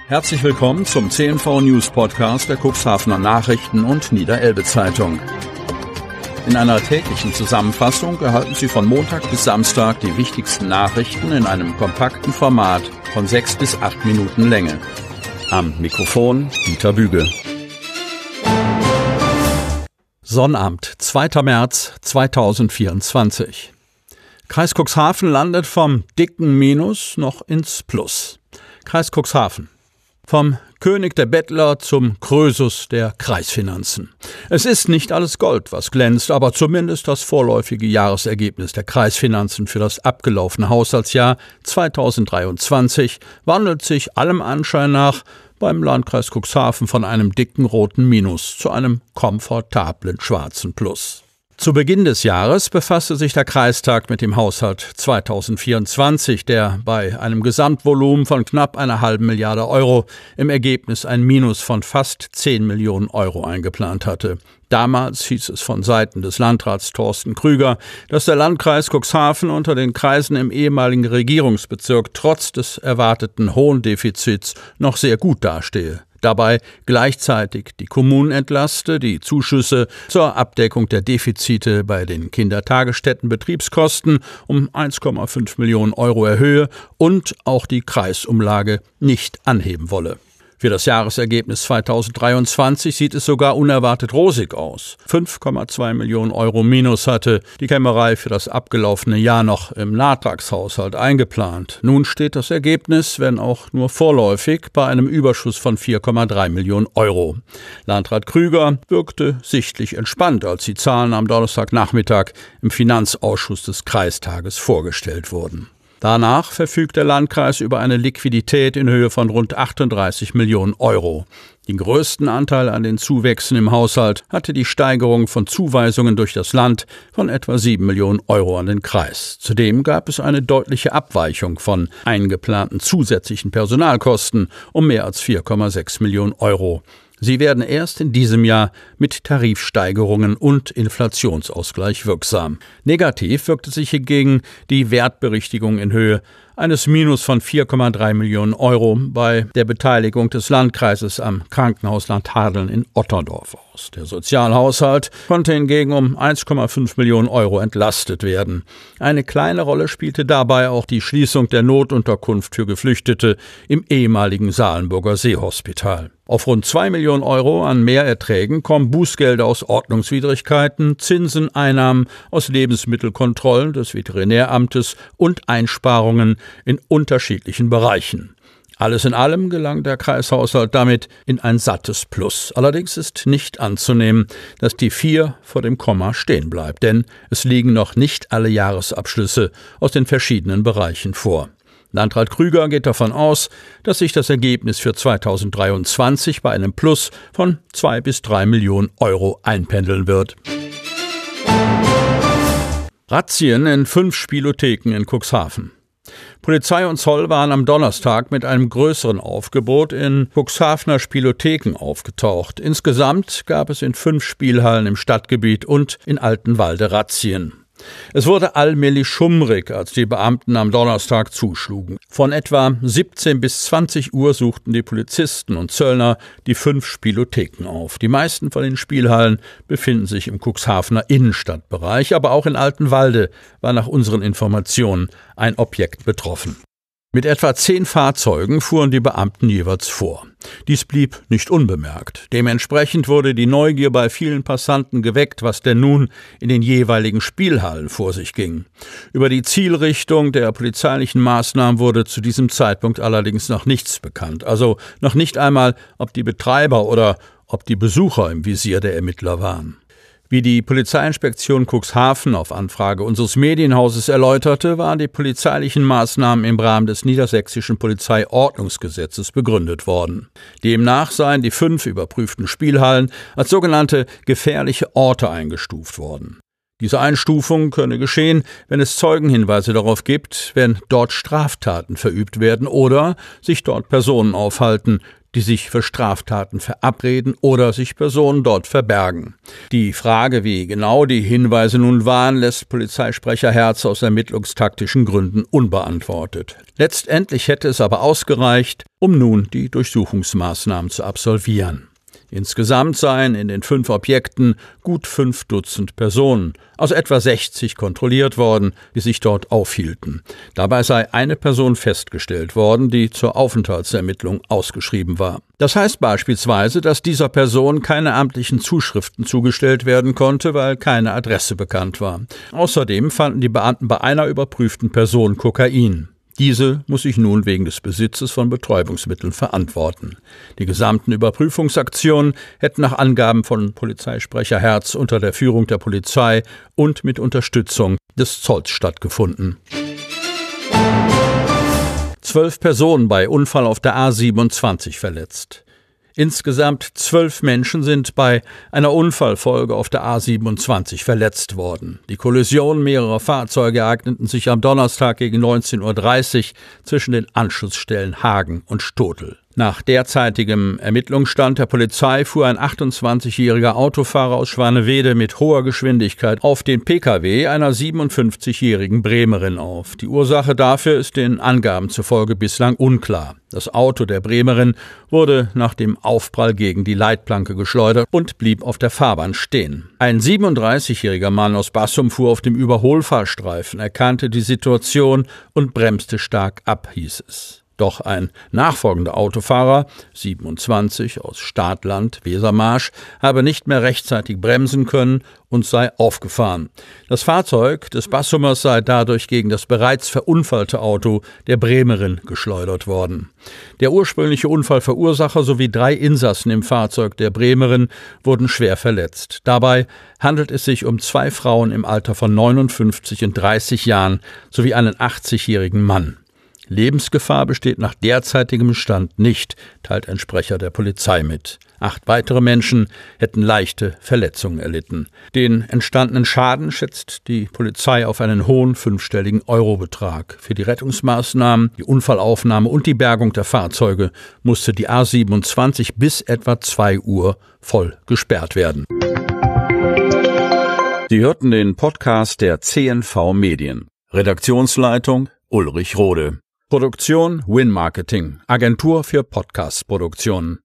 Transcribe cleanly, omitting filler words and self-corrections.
Herzlich willkommen zum CNV News Podcast der Cuxhavener Nachrichten und Niederelbe Zeitung. In einer täglichen Zusammenfassung erhalten Sie von Montag bis Samstag die wichtigsten Nachrichten in einem kompakten Format von 6 bis 8 Minuten Länge. Am Mikrofon Dieter Büge. Sonnabend, 2. März 2024. Kreis Cuxhaven landet vom dicken Minus noch ins Plus. Kreis Cuxhaven. Vom König der Bettler zum Krösus der Kreisfinanzen. Es ist nicht alles Gold, was glänzt, aber zumindest das vorläufige Jahresergebnis der Kreisfinanzen für das abgelaufene Haushaltsjahr 2023 wandelt sich allem Anschein nach beim Landkreis Cuxhaven von einem dicken roten Minus zu einem komfortablen schwarzen Plus. Zu Beginn des Jahres befasste sich der Kreistag mit dem Haushalt 2024, der bei einem Gesamtvolumen von knapp einer halben Milliarde Euro im Ergebnis ein Minus von fast 10 Millionen Euro eingeplant hatte. Damals hieß es von Seiten des Landrats Thorsten Krüger, dass der Landkreis Cuxhaven unter den Kreisen im ehemaligen Regierungsbezirk trotz des erwarteten hohen Defizits noch sehr gut dastehe. Dabei gleichzeitig die Kommunen entlaste, die Zuschüsse zur Abdeckung der Defizite bei den Kindertagesstätten-Betriebskosten um 1,5 Millionen Euro erhöhe und auch die Kreisumlage nicht anheben wolle. Für das Jahresergebnis 2023 sieht es sogar unerwartet rosig aus. 5,2 Millionen Euro Minus hatte die Kämmerei für das abgelaufene Jahr noch im Nachtragshaushalt eingeplant. Nun steht das Ergebnis, wenn auch nur vorläufig, bei einem Überschuss von 4,3 Millionen Euro. Landrat Krüger wirkte sichtlich entspannt, als die Zahlen am Donnerstagnachmittag im Finanzausschuss des Kreistages vorgestellt wurden. Danach verfügt der Landkreis über eine Liquidität in Höhe von rund 38 Millionen Euro. Den größten Anteil an den Zuwächsen im Haushalt hatte die Steigerung von Zuweisungen durch das Land von etwa 7 Millionen Euro an den Kreis. Zudem gab es eine deutliche Abweichung von eingeplanten zusätzlichen Personalkosten um mehr als 4,6 Millionen Euro. Sie werden erst in diesem Jahr mit Tarifsteigerungen und Inflationsausgleich wirksam. Negativ wirkte sich hingegen die Wertberichtigung in Höhe eines Minus von 4,3 Millionen Euro bei der Beteiligung des Landkreises am Krankenhaus Landhadeln in Otterndorf aus. Der Sozialhaushalt konnte hingegen um 1,5 Millionen Euro entlastet werden. Eine kleine Rolle spielte dabei auch die Schließung der Notunterkunft für Geflüchtete im ehemaligen Salenburger Seehospital. Auf rund 2 Millionen Euro an Mehrerträgen kommen Bußgelder aus Ordnungswidrigkeiten, Zinsen, Einnahmen aus Lebensmittelkontrollen des Veterinäramtes und Einsparungen in unterschiedlichen Bereichen. Alles in allem gelang der Kreishaushalt damit in ein sattes Plus. Allerdings ist nicht anzunehmen, dass die 4 vor dem Komma stehen bleibt, denn es liegen noch nicht alle Jahresabschlüsse aus den verschiedenen Bereichen vor. Landrat Krüger geht davon aus, dass sich das Ergebnis für 2023 bei einem Plus von 2 bis 3 Millionen Euro einpendeln wird. Razzien in 5 Spielotheken in Cuxhaven. Polizei und Zoll waren am Donnerstag mit einem größeren Aufgebot in Cuxhavener Spielotheken aufgetaucht. Insgesamt gab es in 5 Spielhallen im Stadtgebiet und in Altenwalde Razzien. Es wurde allmählich schummrig, als die Beamten am Donnerstag zuschlugen. Von etwa 17 bis 20 Uhr suchten die Polizisten und Zöllner die 5 Spielotheken auf. Die meisten von den Spielhallen befinden sich im Cuxhavener Innenstadtbereich, aber auch in Altenwalde war nach unseren Informationen ein Objekt betroffen. Mit etwa 10 Fahrzeugen fuhren die Beamten jeweils vor. Dies blieb nicht unbemerkt. Dementsprechend wurde die Neugier bei vielen Passanten geweckt, was denn nun in den jeweiligen Spielhallen vor sich ging. Über die Zielrichtung der polizeilichen Maßnahmen wurde zu diesem Zeitpunkt allerdings noch nichts bekannt. Also noch nicht einmal, ob die Betreiber oder ob die Besucher im Visier der Ermittler waren. Wie die Polizeiinspektion Cuxhaven auf Anfrage unseres Medienhauses erläuterte, waren die polizeilichen Maßnahmen im Rahmen des niedersächsischen Polizeiordnungsgesetzes begründet worden. Demnach seien die 5 überprüften Spielhallen als sogenannte gefährliche Orte eingestuft worden. Diese Einstufung könne geschehen, wenn es Zeugenhinweise darauf gibt, wenn dort Straftaten verübt werden oder sich dort Personen aufhalten, die sich für Straftaten verabreden oder sich Personen dort verbergen. Die Frage, wie genau die Hinweise nun waren, lässt Polizeisprecher Herz aus ermittlungstaktischen Gründen unbeantwortet. Letztendlich hätte es aber ausgereicht, um nun die Durchsuchungsmaßnahmen zu absolvieren. Insgesamt seien in den 5 Objekten gut 5 Dutzend Personen, aus etwa 60 kontrolliert worden, die sich dort aufhielten. Dabei sei eine Person festgestellt worden, die zur Aufenthaltsermittlung ausgeschrieben war. Das heißt beispielsweise, dass dieser Person keine amtlichen Zuschriften zugestellt werden konnte, weil keine Adresse bekannt war. Außerdem fanden die Beamten bei einer überprüften Person Kokain. Diese muss sich nun wegen des Besitzes von Betäubungsmitteln verantworten. Die gesamten Überprüfungsaktionen hätten nach Angaben von Polizeisprecher Herz unter der Führung der Polizei und mit Unterstützung des Zolls stattgefunden. 12 Personen bei Unfall auf der A27 verletzt. Insgesamt 12 Menschen sind bei einer Unfallfolge auf der A27 verletzt worden. Die Kollision mehrerer Fahrzeuge ereigneten sich am Donnerstag gegen 19:30 Uhr zwischen den Anschlussstellen Hagen und Stotel. Nach derzeitigem Ermittlungsstand der Polizei fuhr ein 28-jähriger Autofahrer aus Schwanewede mit hoher Geschwindigkeit auf den Pkw einer 57-jährigen Bremerin auf. Die Ursache dafür ist den Angaben zufolge bislang unklar. Das Auto der Bremerin wurde nach dem Aufprall gegen die Leitplanke geschleudert und blieb auf der Fahrbahn stehen. Ein 37-jähriger Mann aus Bassum fuhr auf dem Überholfahrstreifen, erkannte die Situation und bremste stark ab, hieß es. Doch ein nachfolgender Autofahrer, 27, aus Stadtland, Wesermarsch, habe nicht mehr rechtzeitig bremsen können und sei aufgefahren. Das Fahrzeug des Bassumers sei dadurch gegen das bereits verunfallte Auto der Bremerin geschleudert worden. Der ursprüngliche Unfallverursacher sowie 3 Insassen im Fahrzeug der Bremerin wurden schwer verletzt. Dabei handelt es sich um 2 Frauen im Alter von 59 und 30 Jahren sowie einen 80-jährigen Mann. Lebensgefahr besteht nach derzeitigem Stand nicht, teilt ein Sprecher der Polizei mit. 8 weitere Menschen hätten leichte Verletzungen erlitten. Den entstandenen Schaden schätzt die Polizei auf einen hohen 5-stelligen Eurobetrag. Für die Rettungsmaßnahmen, die Unfallaufnahme und die Bergung der Fahrzeuge musste die A27 bis etwa 2 Uhr voll gesperrt werden. Sie hörten den Podcast der CNV Medien. Redaktionsleitung Ulrich Rode. Produktion Win Marketing, Agentur für Podcast-Produktionen.